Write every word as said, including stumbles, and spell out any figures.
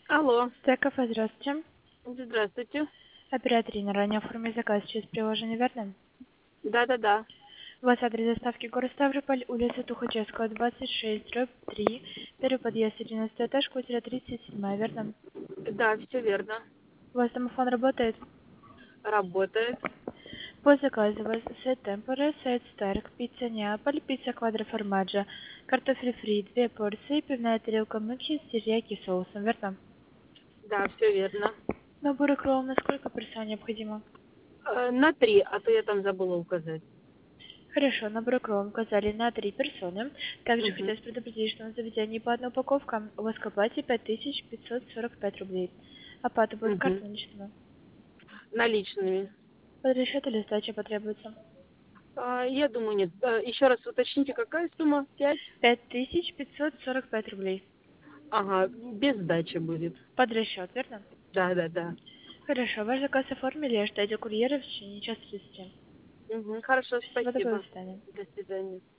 Алло, Стеков, здравствуйте. здравствуйте. Оператор на ранее оформить заказ через приложение, верно? Да-да-да. У вас адрес доставки город Ставрополь, улица Тухачевского, двадцать шесть, дробь три, первый подъезд, одиннадцатый этаж, квартира тридцать семь, верно? Да, все верно. У вас домофон работает? Работает. По заказу у вас сет темпоре, сет старк, пицца Неаполь, пицца квадроформаджо, картофель фри, две порции, пивная тарелка муки с терияки соусом, верно? Да, все верно. Набор икров на сколько персон необходимо? Э, на три, а то я там забыла указать. Хорошо, на брокколи указали на три персоны. Также Угу. хотелось предупредить, что на заведении по одной упаковке у вас к оплате пять тысяч пятьсот сорок пять рублей. Оплата будет Угу. картой наличными. Наличными. Под расчет или сдача потребуется? А, я думаю, нет. Э, еще раз уточните, какая сумма? Пять? пять тысяч пятьсот сорок пять рублей. Ага, без сдачи будет. Под расчет, верно? Да-да-да. Хорошо, ваш заказ оформили, ждете курьера в течение часа тридцати. Угу. Хорошо, Всего доброго, до спасибо. свидания. До свидания.